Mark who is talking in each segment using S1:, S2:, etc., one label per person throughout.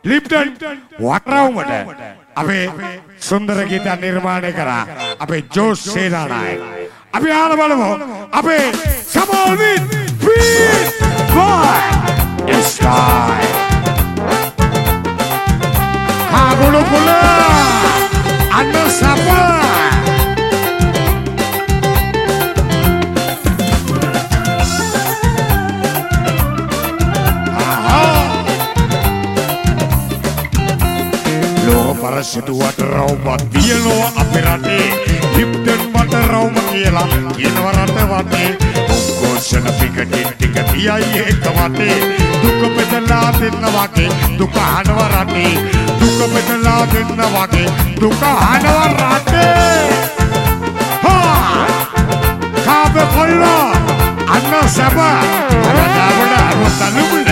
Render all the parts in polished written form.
S1: Lipton වටරවුමට අපේ සුන්දර ගීත නිර්මාණය කරා අපේ ජෝස් සේනානායක. අපි ආන බලමු අපේ සමෝල්විත් බීට් බොයි ස්ටයිල් කාගුණු කුල අන්න සපා Parasitu waterrauma tienoa අපේ රටේ ලිප්ටන් waterrauma කියලා කියනවා රට වටේ උක්කෝෂණ පිකටින් ටික තියයි එක වටේ දුක බෙදලා දෙන්න වගේ දුක අහනවා රටේ දුක බෙදලා දෙන්න වගේ දුක අහනවා රටේ හා කාබේ කොල්ලා අන්න සබ අරදාවල අරතලුමුද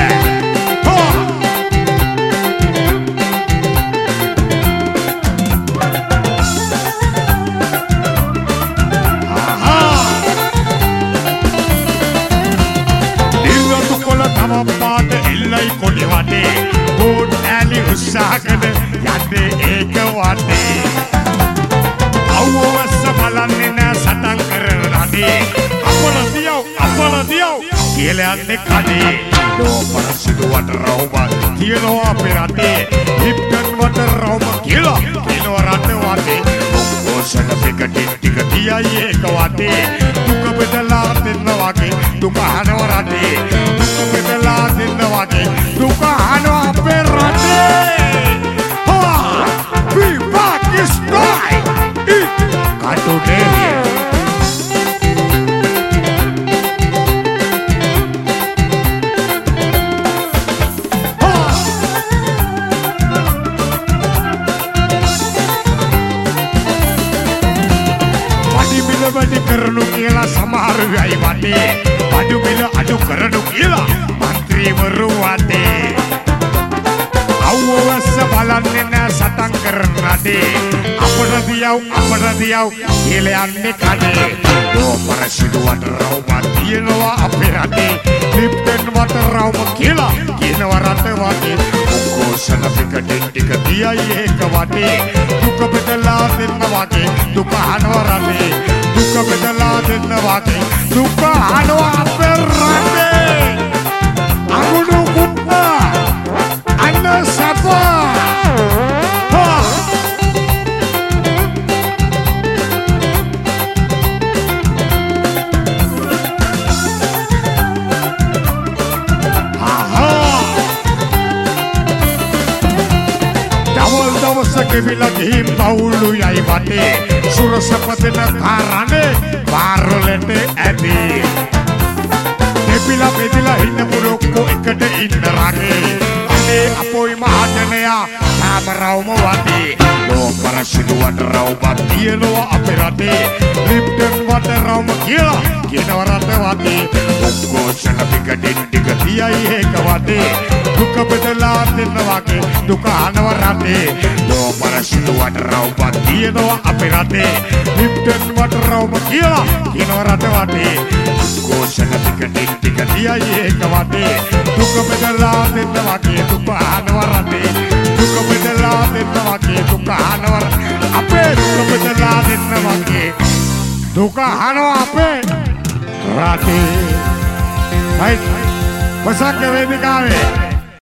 S1: පාට එල්ලයි කොඩි වටේ බෝඩ් ඇලි උත්සාහකන යන්නේ ඒක වටේ අවවස්ස බලන්නේ නෑ සටන් කරන රටේ අපලදියව කියලා යන්නේ කඩේ ලෝපරසිදු වටරවුම තියනවා අපේ රටේ ලිප්ටන් වටරවුම කියලා කියනවා රට වටේ උක්කෝෂණ පිකටින් ටික තියයි ඒක වටේ දුක බෙදලා දෙන්න වගේ දුක අහනවා රටේ බෙදලා දෙන්න වගේ දුක අහනවා අපේ රටේ we back is right කටුනේ වැඩි කරනු කියලා සමහර වෙයි වටේ අඩු මිල අඩු කරනු කියලා මන්ත්‍රීවරු වටේ අවවස්ස බලන්නේ නෑ සටන් කරන රටේ අපරදියව කියලා යන්නේ කඩේ ලෝපරසිදු වටරවුම තියනවා අපේ රටේ ලිප්ටන් වටරවුම කියලා කියනවා රට වටේ උක්කෝෂණ පිකටින් ටික තියයි ඒක වටේ දුක බෙදලා දෙන්න වගේ දුක අහනවා රටේ දුක බෙදලා දෙන්න වගේ දුක අහනවා අපේ රටේ අගුණු කුට්ටා අන්න සපා කෙවිලා ගිහින් බවුලු යයි වටේ සුරසපතන කාරණේ පාරලෙට ඇදී දෙපිලා බෙදලා ඉන්න පුරොක්කෝ එකට ඉන්න රගේ අනේ අපෝයි මහජනයා තාමරවුම වටේ ලෝපරසිදු වටරවුම තියනවා අපේ රටේ ලිප්ටන් වටරවුම කියලා කියනවා රට වටේ උක්කෝෂණ පිකටින් ටික තියයි ඒක වටේ දුක බෙදලා දෙන්න වගේ දුක අහනවා රටේ ලෝපරසිතු වටරවුම තියනවා අපේ රටේ ලිප්ටන් වටරවුම කියලා කියනවා රට වටේ උක්කෝෂණ පිකටින් ටික තියයි ඒක වටේ දුක බෙදලා දෙන්න වගේ දුක අහනවා රටේ දුක බෙදලා දෙන්න වගේ දුක අහනවා අපේ දුක බෙදලා දෙන්න වගේ දුක අහනවා අපේ රටේ. Baik, pesan ke Webikawe.